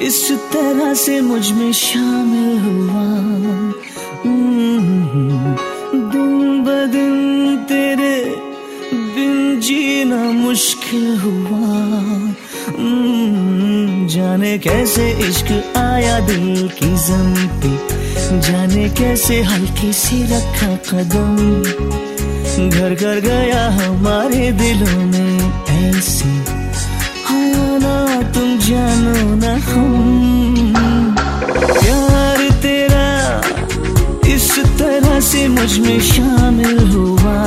इस तरह से मुझ में शामिल हुआ। दिन ब दिन तेरे बिन जीना मुश्किल हुआ। जाने कैसे इश्क आया दिल की ज़मीं पे, जाने कैसे हल्के से रखा कदम, घर घर गया हमारे दिलों में ऐसे। हाँ ना तुम जानो ना हम, प्यार तेरा इस तरह से मुझ में शामिल हुआ।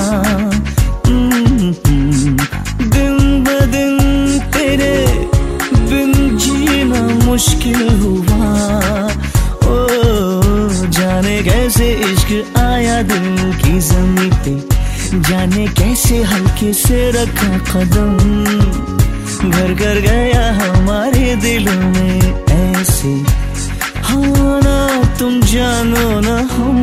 दिन ब दिन तेरे बिन जीना मुश्किल हुआ। ओ जाने कैसे इश्क आया दिल की ज़मीं पे, जाने कैसे हल्के से रखा कदम, घर घर गया हमारे दिलों में ऐसे। हाँ ना तुम जानो ना हम।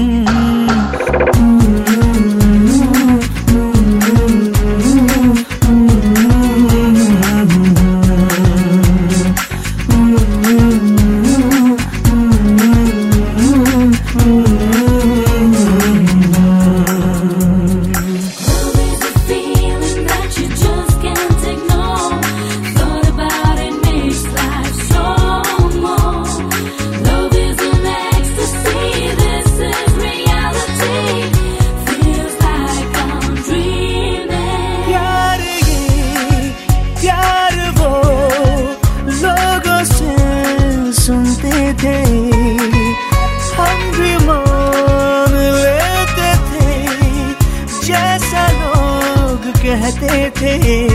हम भी मान लेते थे जैसा लोग कहते थे।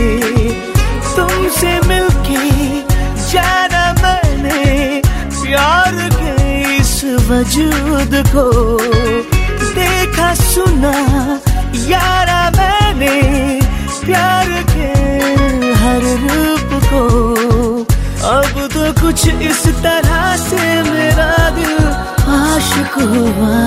तुमसे मिलके जाना मैंने प्यार के इस वजूद को, देखा सुना यारा मैंने प्यार के हर रूप को। अब तो कुछ इस तरह से मेरा दिल आशिक हुआ।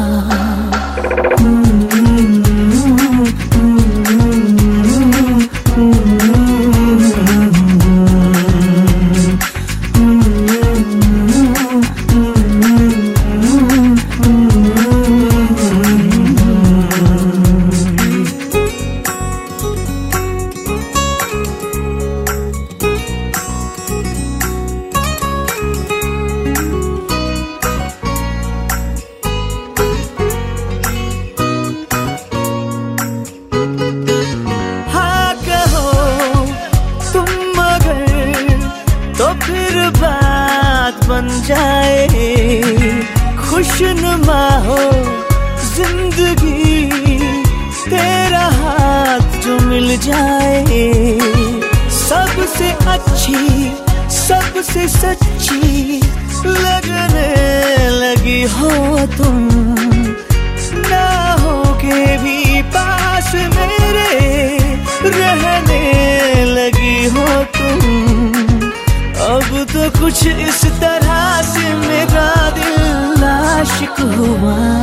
बन जाए खुशनुमा हो जिंदगी, तेरा हाथ जो मिल जाए। सबसे अच्छी सबसे सच्ची लगने लगी हो तुम, ना होके भी पास मेरे रहने लगी हो तुम। अब तो कुछ इस तरह से मेरा दिल आशिक हुआ।